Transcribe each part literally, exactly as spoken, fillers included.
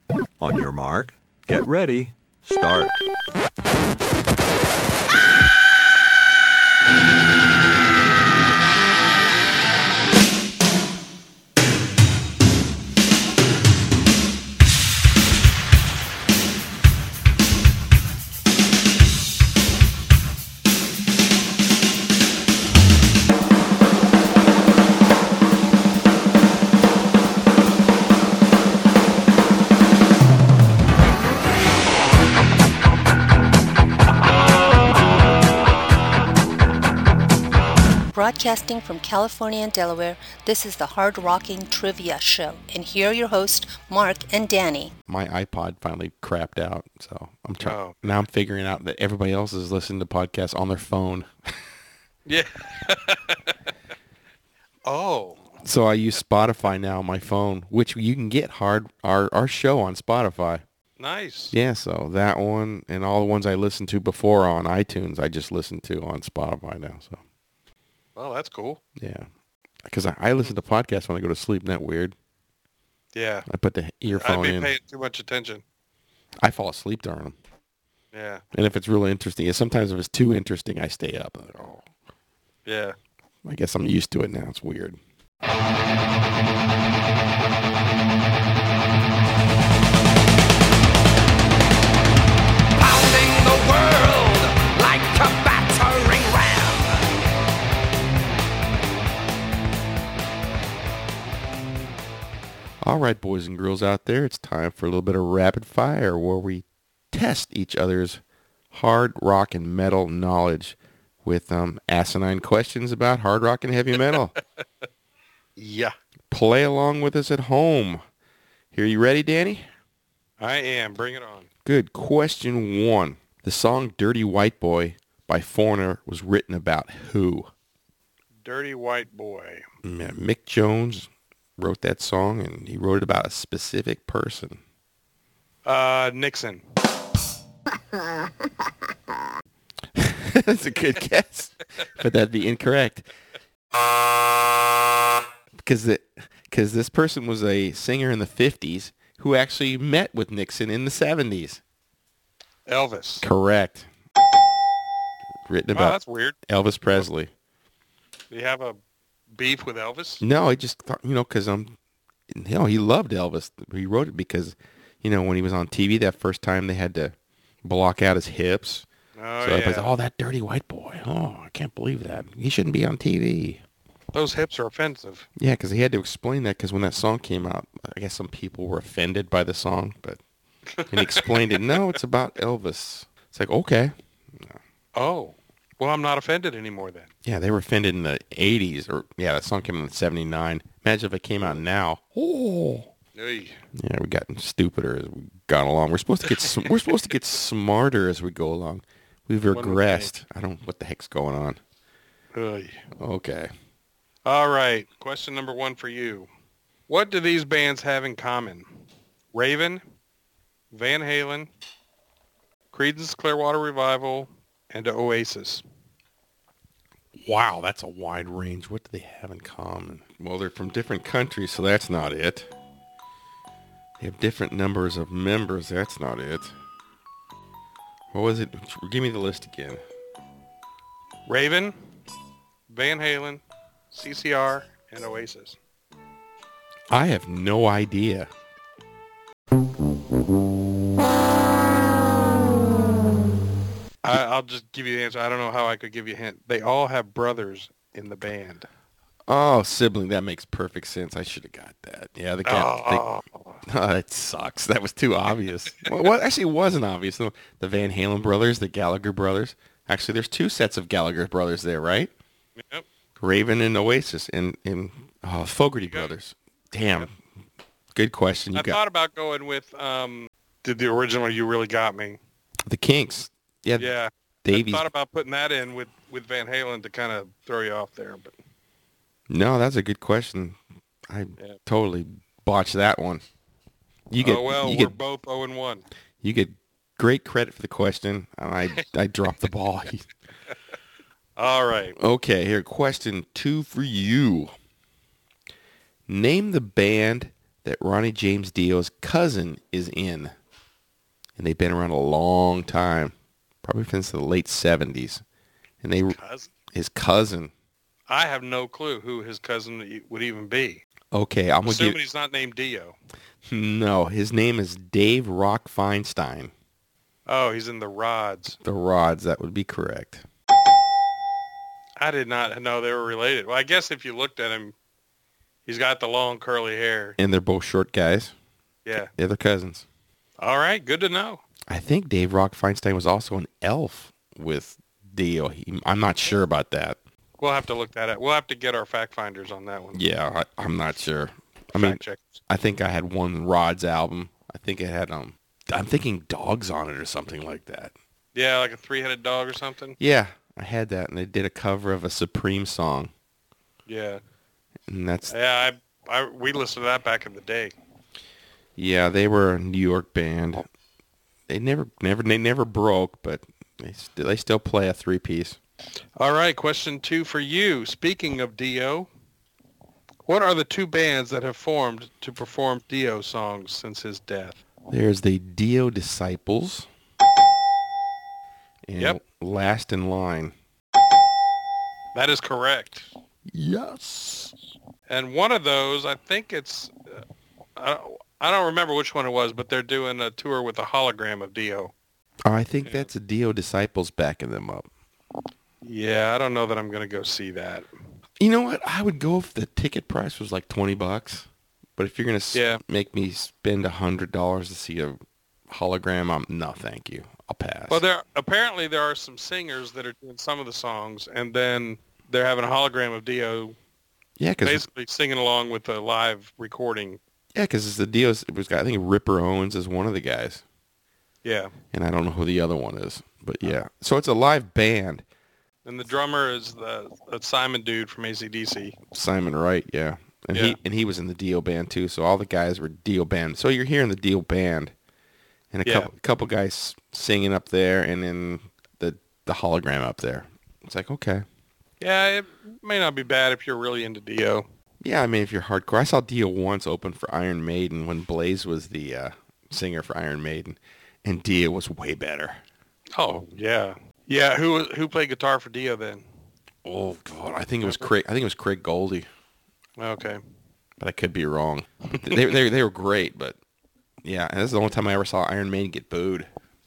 On your mark, get ready, start. Broadcasting from California and Delaware, this is the Hard Rocking Trivia Show. And here are your hosts, Mark and Danny. My iPod finally crapped out, so I'm trying. Oh. Now I'm figuring out that everybody else is listening to podcasts on their phone. Yeah. Oh. So I use Spotify now on my phone, which you can get hard our, our show on Spotify. Nice. Yeah, so that one and all the ones I listened to before on iTunes, I just listen to on Spotify now. So. Well, that's cool. Yeah, because I, I listen to podcasts when I go to sleep. Isn't that weird? Yeah. I put the earphone I've been in. paying too much attention. I fall asleep during them. Yeah. And if it's really interesting, sometimes if it's too interesting, I stay up. I'm like, oh. Yeah. I guess I'm used to it now. It's weird. Pounding the world like a battering ram. All right, boys and girls out there, it's time for a little bit of rapid fire where we test each other's hard rock and metal knowledge with um, asinine questions about hard rock and heavy metal. Yeah. Play along with us at home. Here, you ready, Danny? I am. Bring it on. Good. Question one. The song Dirty White Boy by Foreigner was written about who? Dirty White Boy. Yeah, Mick Jones wrote that song, and he wrote it about a specific person. Uh, Nixon. That's a good guess, but that'd be incorrect. Because the, because this person was a singer in the fifties who actually met with Nixon in the seventies. Elvis. Correct. Written Wow, about that's weird. Elvis Presley. Do you have a beef with Elvis? No, I just thought, you know, because um, you know, he loved Elvis. He wrote it because, you know, when he was on T V that first time, they had to block out his hips. Oh, so everybody's yeah. like, oh, that dirty white boy. Oh, I can't believe that. He shouldn't be on T V. Those hips are offensive. Yeah, because he had to explain that because when that song came out, I guess some people were offended by the song, but and he explained it. No, it's about Elvis. It's like, okay. Oh. Well, I'm not offended anymore then. Yeah, they were offended in the eighties, or yeah, that song came out in seventy-nine. Imagine if it came out now. Oh. Oy. Yeah, we gotten stupider as we gone along. We're supposed to get sm- we're supposed to get smarter as we go along. We've One would regressed. I don't. What the heck's going on? Oy. Okay. All right. Question number one for you. What do these bands have in common? Raven, Van Halen, Creedence Clearwater Revival, and Oasis. Wow, that's a wide range. What do they have in common? Well, they're from different countries, so that's not it. They have different numbers of members. That's not it. What was it? Give me the list again. Raven, Van Halen, C C R, and Oasis. I have no idea. I, I'll just give you the answer. I don't know how I could give you a hint. They all have brothers in the band. Oh, sibling. That makes perfect sense. I should have got that. Yeah, the cat. Oh. They, oh, that sucks. That was too obvious. well, well, actually, it wasn't obvious. The the Van Halen brothers, the Gallagher brothers. Actually, there's two sets of Gallagher brothers there, right? Yep. Raven and Oasis and, and oh, Fogerty brothers. Damn. Yep. Good question. You I got thought about going with um, did the original You Really Got Me. the Kinks. Yeah. Yeah. Davies. I thought about putting that in with, with Van Halen to kind of throw you off there, but No, that's a good question. I Yeah. totally botched that one. You get, oh well, you we're get, both oh and one. you get great credit for the question, and I I dropped the ball. All right. Okay, here, question two for you. Name the band that Ronnie James Dio's cousin is in. And they've been around a long time, probably since the late seventies. And they Cousin? his cousin. I have no clue who his cousin would even be. Okay, I'm going to Assuming give... he's not named Dio. No, his name is Dave Rock Feinstein. Oh, he's in the Rods. The Rods, that would be correct. I did not know they were related. Well, I guess if you looked at him, he's got the long curly hair. And they're both short guys. Yeah. Yeah, they're cousins. All right, good to know. I think Dave Rock Feinstein was also an elf with Dio. He, I'm not sure about that. We'll have to look that up. We'll have to get our fact finders on that one. Yeah, I, I'm not sure. I Fact mean, checkers. I think I had one Rod's album. I think it had, um, I'm thinking Dogs on it or something like that. Yeah, like a three-headed dog or something. Yeah, I had that, and they did a cover of a Supreme song. Yeah. And that's, Yeah, I, I we listened to that back in the day. yeah, they were a New York band. They never, never, they never broke, but they, st- they still play a three-piece. All right, question two for you. Speaking of Dio, what are the two bands that have formed to perform Dio songs since his death? There's the Dio Disciples. And Yep. Last in Line. That is correct. Yes. And one of those, I think it's, uh, I, don't, I don't remember which one it was, but they're doing a tour with a hologram of Dio. Oh, I think that's the Dio Disciples backing them up. Yeah, I don't know that I'm going to go see that. You know what? I would go if the ticket price was like twenty bucks. But if you're going to Yeah. s- make me spend one hundred dollars to see a hologram, I'm, no, thank you. I'll pass. Well, there apparently there are some singers that are doing some of the songs, and then they're having a hologram of Dio yeah, because basically singing along with the live recording. yeah, because it's the Dio's. It was, I think Ripper Owens is one of the guys. Yeah. And I don't know who the other one is. But yeah. So it's a live band. And the drummer is the, the Simon dude from A C D C. Simon Wright, yeah. And Yeah. he and he was in the Dio band too, so all the guys were Dio band. So you're hearing the Dio band and a Yeah. couple couple guys singing up there and then the the hologram up there. It's like, okay. Yeah, it may not be bad if you're really into Dio. Yeah, I mean if you're hardcore. I saw Dio once open for Iron Maiden when Blaze was the uh, singer for Iron Maiden, and Dio was way better. Oh, yeah. Yeah, who who played guitar for Dio then? Oh god, I think it was Craig I think it was Craig Goldie, Okay. but I could be wrong. they they they were great, but yeah, and this is the only time I ever saw Iron Maiden get booed.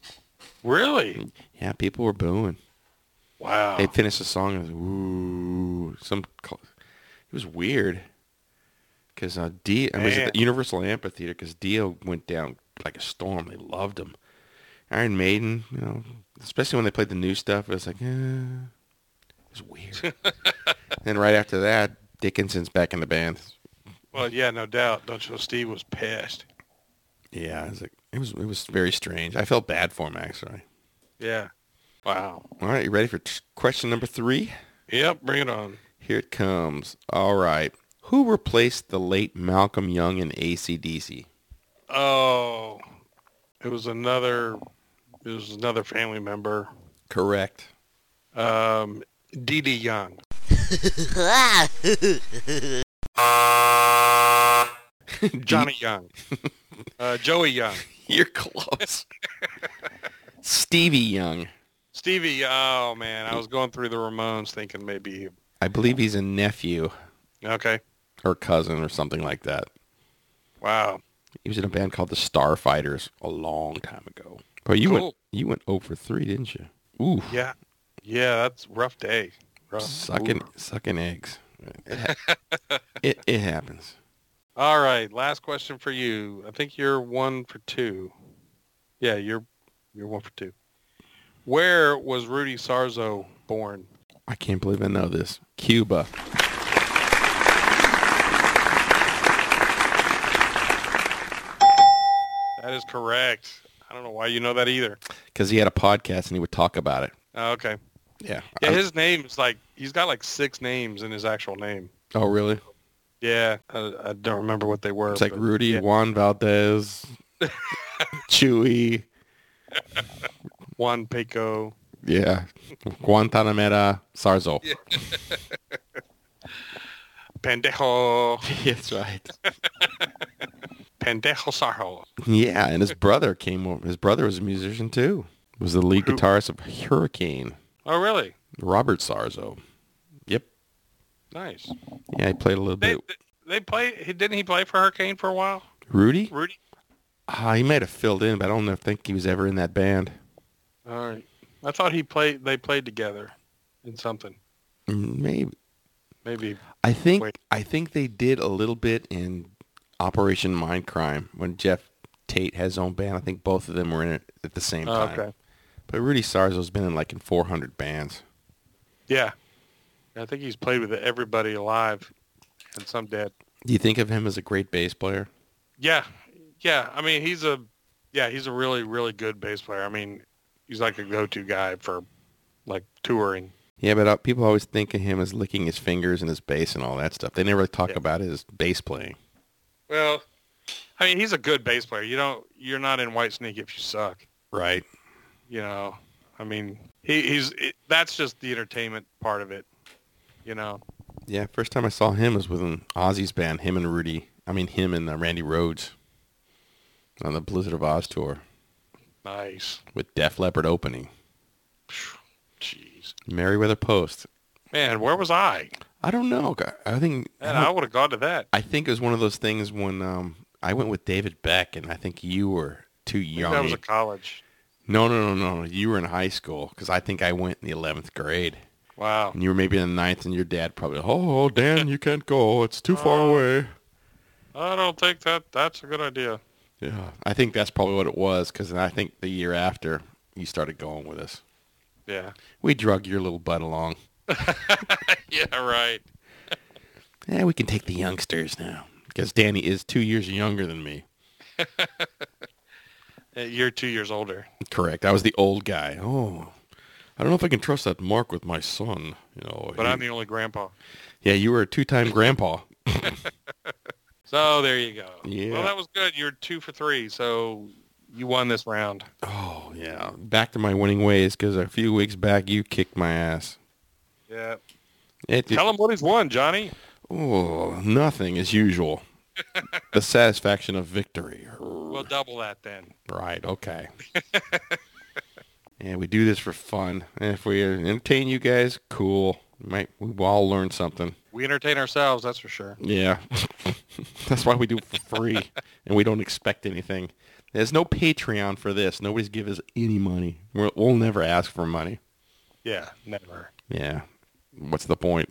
Really? Yeah, people were booing. Wow. They'd finish the song and it was, ooh, some, cl- it was weird. Because uh, Dio, I was Man. at the Universal Amphitheater because Dio went down like a storm. They loved him. Iron Maiden, you know, especially when they played the new stuff, it was like, eh, it was weird. Then right after that, Dickinson's back in the band. Well, yeah, no doubt. Don't you know Steve was pissed? Yeah, it was, like, it was it was very strange. I felt bad for him, actually. Yeah. Wow. All right, you ready for t- question number three? Yep, bring it on. Here it comes. All right. Who replaced the late Malcolm Young in A C D C? Oh, it was another, it was another family member. Correct. Um, Dee Dee Young. Johnny Young. Uh, Joey Young. You're close. Stevie Young. Stevie, oh man, I was going through the Ramones thinking maybe, I believe he's a nephew okay. or cousin or something like that. Wow. He was in a band called the Starfighters a long time ago. But you Cool. went you went over three, didn't you? Ooh. Yeah. Yeah, that's a rough day. Rough. Sucking Ooh. sucking eggs. It, ha- it it happens. All right, last question for you. I think you're one for two. Yeah, you're you're one for two. Where was Rudy Sarzo born? I can't believe I know this. Cuba. That is correct. I don't know why you know that either. Because he had a podcast and he would talk about it. Oh, okay. Yeah. Yeah, I- his name is like, he's got like six names in his actual name. oh, really? Yeah, I, I don't remember what they were. It's like but Rudy, yeah. Juan Valdez, Chewy, Juan Paco. yeah, Guantanamera, Sarzo. Pendejo. That's right. Pendejo Sarjo. Yeah, and his brother came over. His brother was a musician too. Was the lead Who? guitarist of Hurricane, Oh, really? Robert Sarzo. Yep. Nice. Yeah, he played a little They, bit. they play. He didn't he play for Hurricane for a while? Rudy? Rudy. Ah, he might have filled in, but I don't know, think he was ever in that band. All right. I thought he played. They played together in something. Mm, Maybe. Maybe. I think Wait. I think they did a little bit in Operation Mindcrime when Jeff Tate has his own band. I think both of them were in it at the same Oh, time. okay. But Rudy Sarzo's been in like in four hundred bands. Yeah. I think he's played with everybody alive, and some dead. Do you think of him as a great bass player? Yeah. Yeah. I mean, he's a. Yeah, he's a really, really good bass player. I mean, he's like a go-to guy for, like, touring. Yeah, but uh, people always think of him as licking his fingers and his bass and all that stuff. They never really talk Yeah. about his bass playing. Well, I mean, he's a good bass player. You don't. You're not in Whitesnake if you suck. Right. You know. I mean, he, he's. It, that's just the entertainment part of it. You know. Yeah, first time I saw him was with an Ozzy's band, him and Rudy. I mean, him and uh, Randy Rhoads on the Blizzard of Oz tour Nice. with Def Leppard opening. Jeez. Merriweather Post. Man, where was I? I don't know. I think Man, I would have gone to that. I think it was one of those things when um, I went with David Beck, and I think you were too I think young. that was at college. No, no, no, no. You were in high school because I think I went in the eleventh grade. Wow. And you were maybe in the ninth, and your dad probably, oh, Dan, you can't go. It's too far away. I don't think that that's a good idea. Yeah, I think that's probably what it was because I think the year after you started going with us. Yeah. We drug your little butt along. Yeah, right. Yeah, we can take the youngsters now because Danny is two years younger than me. Uh, You're two years older. Correct. I was the old guy. Oh, I don't know if I can trust that Mark with my son. You know, But he- I'm the only grandpa. yeah, you were a two-time grandpa. So there you go. Yeah. Well, that was good. You're two for three, so you won this round. Oh yeah, back to my winning ways because a few weeks back you kicked my ass. Yeah. It, Tell him what he's won, Johnny. oh, nothing as usual. The satisfaction of victory. We'll double that then. Right, okay. And we do this for fun. And if we entertain you guys, cool. We might we've all learned something. We entertain ourselves, that's for sure. Yeah. That's why we do it for free. And we don't expect anything. There's no Patreon for this. Nobody's give us any money. We'll, we'll never ask for money. Yeah, never. Yeah. What's the point?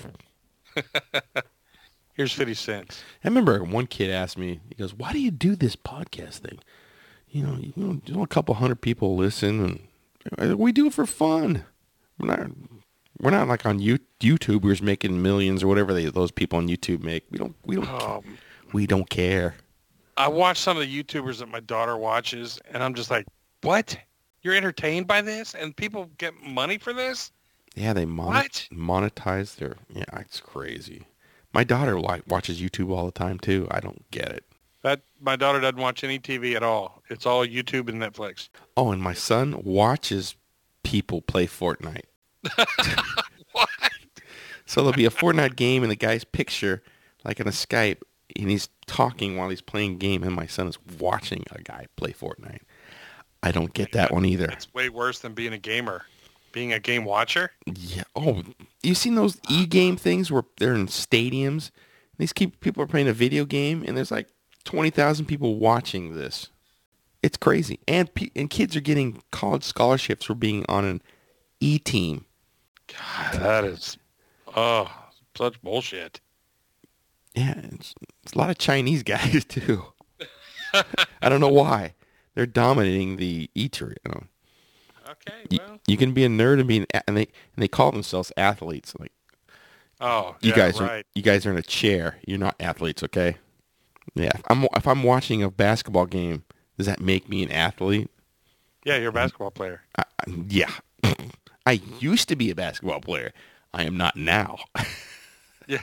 Here's fifty cents. I remember one kid asked me, he goes, why do you do this podcast thing? You know, you know, you know a couple hundred people listen, and we do it for fun. We're not, we're not like on you, YouTubers making millions or whatever they, those people on YouTube make. We don't, we don't, Um, we don't care. I watch some of the YouTubers that my daughter watches, and I'm just like, what? You're entertained by this? And people get money for this? Yeah, they mon- What? monetize their, yeah, it's crazy. My daughter like watches YouTube all the time too. I don't get it. That my daughter doesn't watch any T V at all. It's all YouTube and Netflix. Oh, and my son watches people play Fortnite. What? So there'll be a Fortnite game and the guy's picture, like on a Skype, and he's talking while he's playing game, and my son is watching a guy play Fortnite. I don't get that one either. It's way worse than being a gamer. Being a game watcher? Yeah. Oh, you seen those e-game things where they're in stadiums? These keep, people are playing a video game, and there's like twenty thousand people watching this. It's crazy. And pe- and kids are getting college scholarships for being on an E-team. God, that is, oh, such bullshit. Yeah, it's, it's a lot of Chinese guys, too. I don't know why. They're dominating the E-tour, you know. Okay, You, well. you can be a nerd and be an, a- and they and they call themselves athletes. Like Oh, you yeah, guys are right. you guys are in a chair. You're not athletes, okay? Yeah. If I'm if I'm watching a basketball game, does that make me an athlete? Yeah, you're a basketball player. I, I- yeah. I used to be a basketball player. I am not now. Yeah.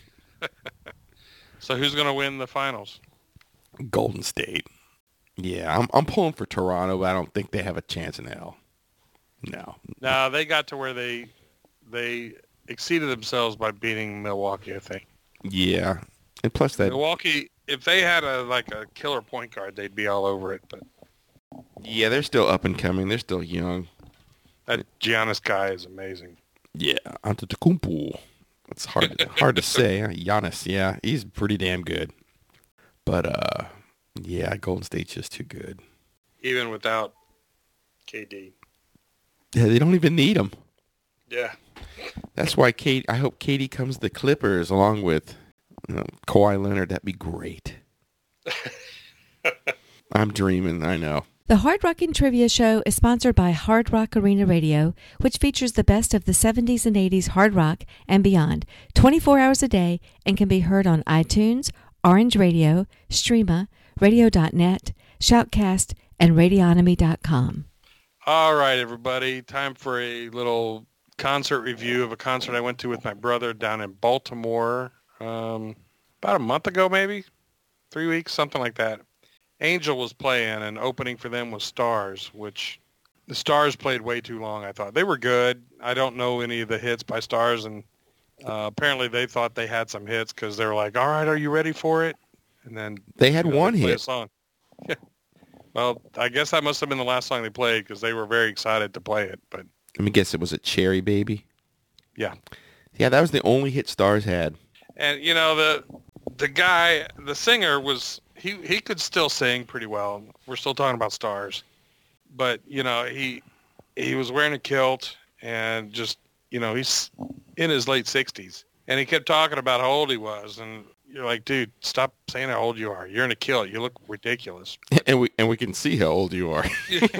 So who's going to win the finals? Golden State. Yeah, I'm I'm pulling for Toronto, but I don't think they have a chance in hell. No. No, they got to where they they exceeded themselves by beating Milwaukee, I think. Yeah. And plus that Milwaukee if they had a like a killer point guard, they'd be all over it. But Yeah, they're still up and coming. They're still young. that Giannis guy is amazing. Yeah, Antetokounmpo. It's hard hard to say. huh? Giannis, yeah, he's pretty damn good. But uh, yeah, Golden State's just too good. Even without K D. Yeah, they don't even need him. Yeah. That's why Kate. I hope Katie comes to the Clippers along with you know, Kawhi Leonard. That'd be great. I'm dreaming. I know. The Hard Rockin' Trivia Show is sponsored by Hard Rock Arena Radio, which features the best of the seventies and eighties hard rock and beyond, twenty-four hours a day, and can be heard on iTunes, Orange Radio, Streama, radio dot net, Shoutcast, and radionomy dot com. All right, everybody. Time for a little concert review of a concert I went to with my brother down in Baltimore um, about a month ago, maybe three weeks, something like that. Angel was playing, and opening for them was Stars, which the Stars played way too long, I thought. They were good. I don't know any of the hits by Stars, and uh, apparently they thought they had some hits because they were like, all right, are you ready for it? And then They had you know, one they play a hit. song. Well, I guess that must have been the last song they played because they were very excited to play it. But Let me guess. It was a Cherry Baby. yeah. Yeah, that was the only hit Stars had. And, you know, the the guy, the singer was, he, he could still sing pretty well. We're still talking about Stars. But, you know, he he was wearing a kilt and just, you know, he's in his late sixties. And he kept talking about how old he was. And you're like, dude, stop saying how old you are. You're in a kilt. You look ridiculous. And we and we can see how old you are.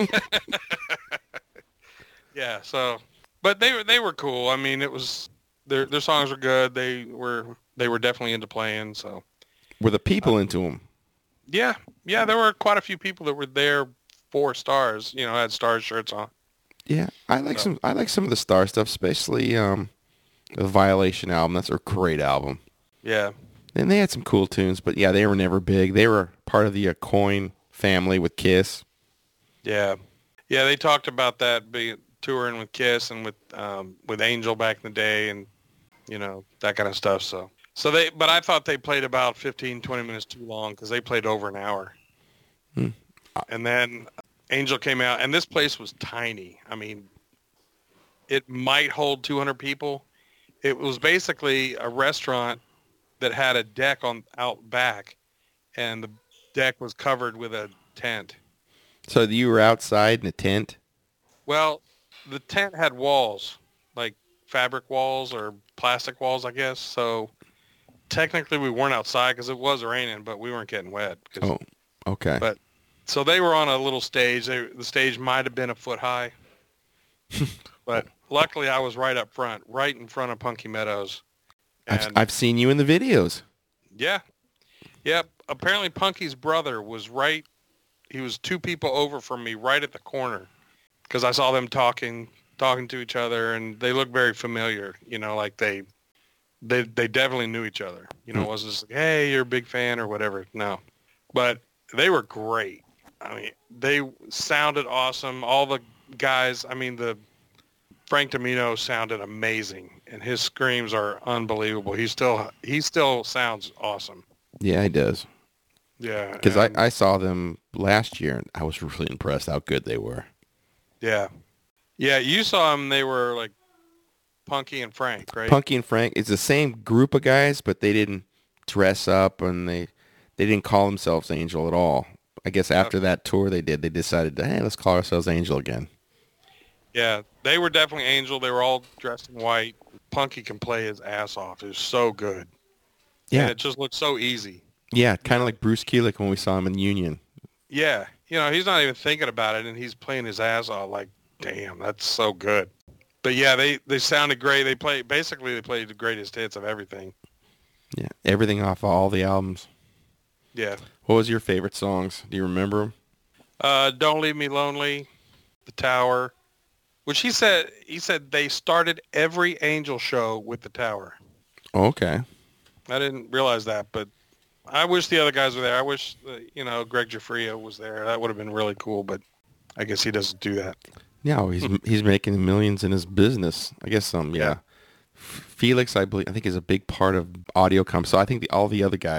Yeah, so, but they were they were cool. I mean, it was their their songs were good. They were they were definitely into playing. So Were the people into them? yeah, yeah, there were quite a few people that were there for Stars. You know, had Stars shirts on. Yeah, I like So- some. I like some of the Star stuff, especially um, the Violation album. That's a great album. Yeah, And they had some cool tunes, but yeah, they were never big. They were part of the uh, Coin family with Kiss. yeah, yeah. They talked about that being touring with Kiss and with um, with Angel back in the day, and you know that kind of stuff. So, so they. But I thought they played about fifteen, twenty minutes too long because they played over an hour. Hmm. And then Angel came out, and this place was tiny. I mean, it might hold two hundred people. It was basically a restaurant that had a deck on out back, and the deck was covered with a tent. So you were outside in a tent? Well, the tent had walls, like fabric walls or plastic walls, I guess. So technically we weren't outside because it was raining, but we weren't getting wet. 'cause- Oh, okay. But so they were on a little stage. They, the stage might have been a foot high, but luckily I was right up front, right in front of Punky Meadows. I've, And I've seen you in the videos. yeah, yep. Apparently Punky's brother was right. He was two people over from me, right at the corner, because I saw them talking, talking to each other, and they looked very familiar. You know, like they, they, they definitely knew each other. You know, it wasn't just like, hey, you're a big fan or whatever. No, but they were great. I mean, they sounded awesome. All the guys. I mean, the Frank Domino sounded amazing, and his screams are unbelievable. He still, he still sounds awesome. Yeah, he does. Yeah, Because I, and- I saw them last year, and I was really impressed how good they were. yeah, yeah. You saw them; they were like Punky and Frank, right? Punky and Frank, it's the same group of guys, but they didn't dress up, and they they didn't call themselves Angel at all. I guess after that tour they did, they decided, hey, let's call ourselves Angel again. Yeah, they were definitely Angel. They were all dressed in white. Punky can play his ass off. It was so good. Yeah, And it just looked so easy. yeah, kind of like Bruce Kulick when we saw him in Union. Yeah, you know, he's not even thinking about it, and he's playing his ass off. Like, damn, that's so good. But yeah, they, they sounded great. They played basically they played the greatest hits of everything. Yeah, everything off of all the albums. Yeah, What was your favorite songs? Do you remember them? uh, Don't Leave Me Lonely, The Tower, which he said he said they started every Angel show with The Tower. Oh, okay. I didn't realize that, but I wish the other guys were there. I wish, uh, you know, Greg Giuffria was there. That would have been really cool, but I guess he doesn't do that. Yeah, he's he's making millions in his business. I guess um yeah. Yeah. Felix, I believe, I think is a big part of audio comp. So I think the, all the other guys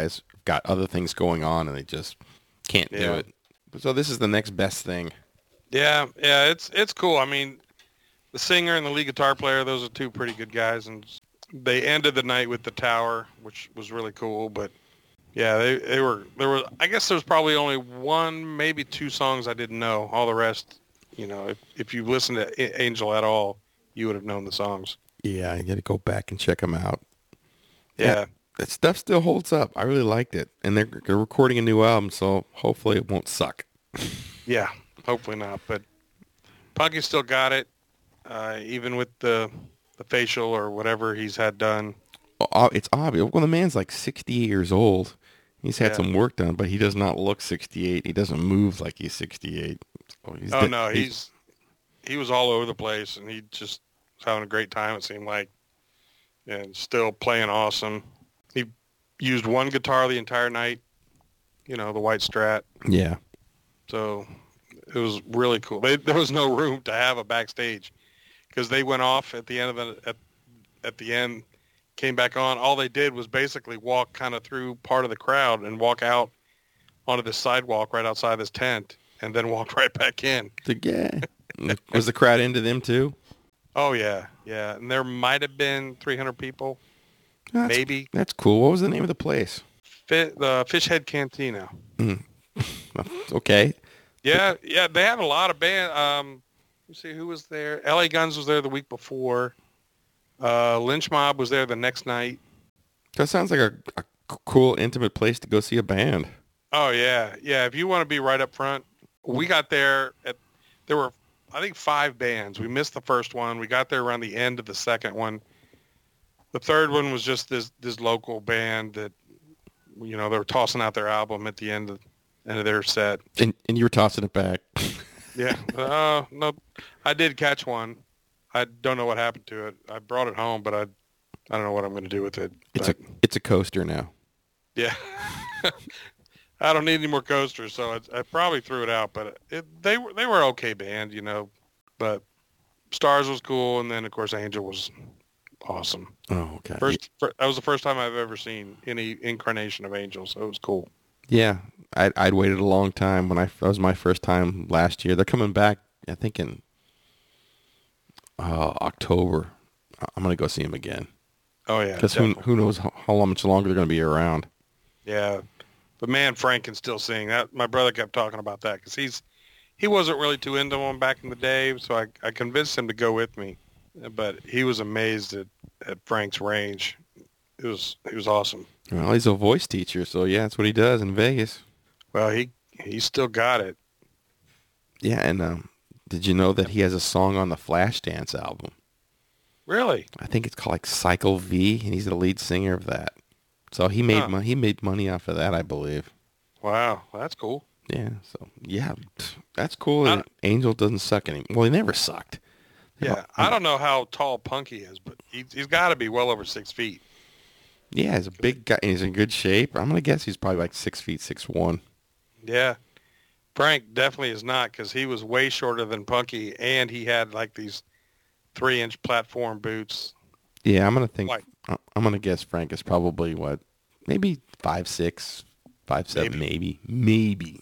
got other things going on and they just can't do Yeah. it. So this is the next best thing. Yeah, yeah, it's it's cool. I mean, the singer and the lead guitar player, those are two pretty good guys, and they ended the night with The Tower, which was really cool. But yeah, they they were there was I guess there was probably only one, maybe two songs I didn't know. All the rest, you know, if if you listened to A- Angel at all, you would have known the songs. Yeah, you got to go back and check them out. Yeah, That stuff still holds up. I really liked it. And they're, they're recording a new album, so hopefully it won't suck. yeah, hopefully not. But Punky still got it, uh, even with the the facial or whatever he's had done. Oh, it's obvious. Well, the man's like sixty-eight years old. He's had Yeah. some work done, but he does not look sixty-eight. He doesn't move like he's sixty-eight. So he's Oh de- no, he's he was all over the place, and he just was having a great time. It seemed like, and still playing awesome. He used one guitar the entire night, you know, the white Strat. Yeah. So it was really cool. They, there was no room to have a backstage because they went off at the end of the at, at the end, came back on. All they did was basically walk kind of through part of the crowd and walk out onto the sidewalk right outside this tent, and then walked right back in. The- yeah. Was the crowd into them too? Oh yeah, yeah. And there might have been three hundred people, That's, maybe. That's cool. What was the name of the place? Fi the Fishhead Cantina. Okay. Yeah, yeah. They had a lot of band. Um, you see who was there? L A Guns was there the week before. Uh, Lynch Mob was there the next night. That sounds like a, a cool, intimate place to go see a band. Oh yeah, yeah. If you want to be right up front, we got there at. There were, I think, five bands. We missed the first one. We got there around the end of the second one. The third one was just this this local band that, you know, they were tossing out their album at the end of end of their set. And and you were tossing it back. Yeah. Uh, no, I did catch one. I don't know what happened to it. I brought it home, but I, I don't know what I'm going to do with it. It's But, a it's a coaster now. yeah. I don't need any more coasters, so I, I probably threw it out. But it, they were they were okay band, you know. But Stars was cool, and then of course Angel was awesome. Oh, okay. First, fir- that was the first time I've ever seen any incarnation of Angel, so it was cool. Yeah, I'd, I'd waited a long time. When I that was my first time last year. They're coming back, I think in uh, October. I'm gonna go see them again Oh yeah, because who definitely. who knows how, how long much longer they're gonna be around. Yeah, but man, Frank can still sing. That my brother kept talking about that because he's he wasn't really too into him back in the day, so I I convinced him to go with me, but he was amazed at, at Frank's range. It was it was awesome. Well, he's a voice teacher, so yeah, that's what he does in Vegas. Well, he he still got it. Yeah, and um, did you know that he has a song on the Flashdance album? Really? I think it's called like Cycle V, and he's the lead singer of that. So he made Huh. mon- he made money off of that, I believe. Wow, that's cool. Yeah, so yeah, that's cool. I- that Angel doesn't suck anymore. Well, he never sucked. Yeah, I don't know how tall Punky is, but he, he's got to be well over six feet. Yeah, he's a big guy. And he's in good shape. I'm gonna guess he's probably like six feet, six one. Yeah. Frank definitely is not because he was way shorter than Punky, and he had like these three-inch platform boots. Yeah, I'm gonna think. Like- I- I'm gonna guess Frank is probably what, maybe five six, five seven, maybe, maybe.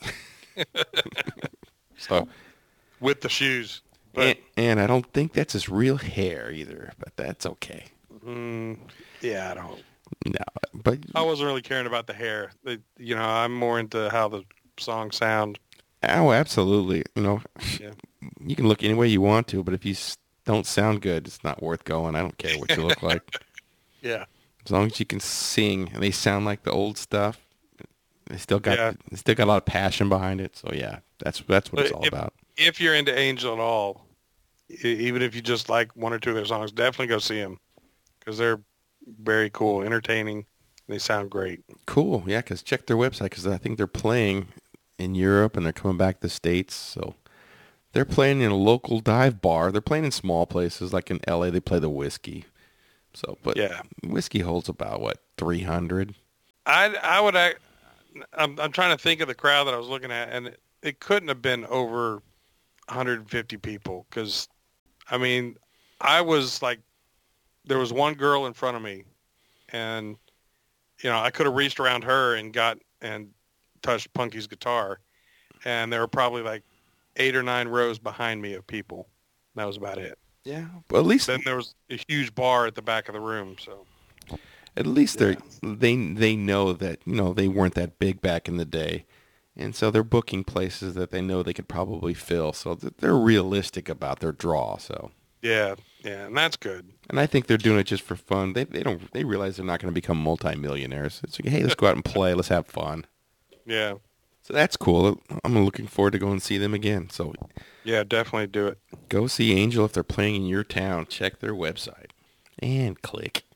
So, With the shoes. But, and, and I don't think that's his real hair either, but that's okay. mm, yeah, I don't. No, but I wasn't really caring about the hair. The, you know, I'm more into how the songs sound. oh, absolutely. You know, Yeah. you can look any way you want to, but if you s- don't sound good, it's not worth going. I don't care what you look like. Yeah. As long as you can sing and they sound like the old stuff, they still got Yeah. they still got a lot of passion behind it. So yeah, that's that's what it's all If- about. If you're into Angel at all, e- even if you just like one or two of their songs, definitely go see them because they're very cool, entertaining. They sound great. Cool, yeah. Because check their website because I think they're playing in Europe and they're coming back to the States. So they're playing in a local dive bar. They're playing in small places like in L A. They play the Whiskey. So, but Yeah. Whiskey holds about what three hundred. I I would act, I'm I'm trying to think of the crowd that I was looking at, and it, it couldn't have been over one hundred fifty people because, I mean, I was like, there was one girl in front of me, and you know, I could have reached around her and got and touched Punky's guitar, and there were probably like eight or nine rows behind me of people. That was about it. Yeah, well, at least Then there was a huge bar at the back of the room. So at least Yeah. they they they know that, you know, they weren't that big back in the day, and so they're booking places that they know they could probably fill. So th- they're realistic about their draw. So. yeah, yeah, and that's good. And I think they're doing it just for fun. They they don't they realize they're not going to become multimillionaires. It's like, hey, let's go out and play. Let's have fun. Yeah, So that's cool. I'm looking forward to going and see them again. So yeah, definitely do it. go see Angel if they're playing in your town. Check their website and click.